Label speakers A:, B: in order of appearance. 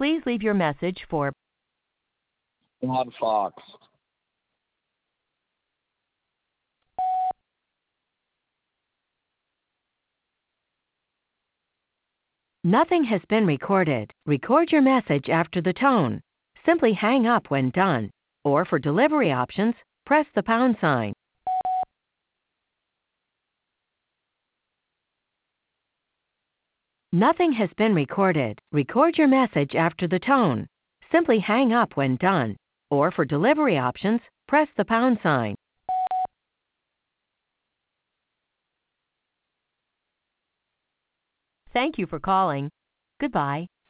A: Please leave your message for
B: John Fox.
A: Nothing has been recorded. Record your message after the tone. Simply hang up when done. Or for delivery options, press the pound sign. Nothing has been recorded. Record your message after the tone. Simply hang up when done. Or for delivery options, press the pound sign. Thank you for calling. Goodbye.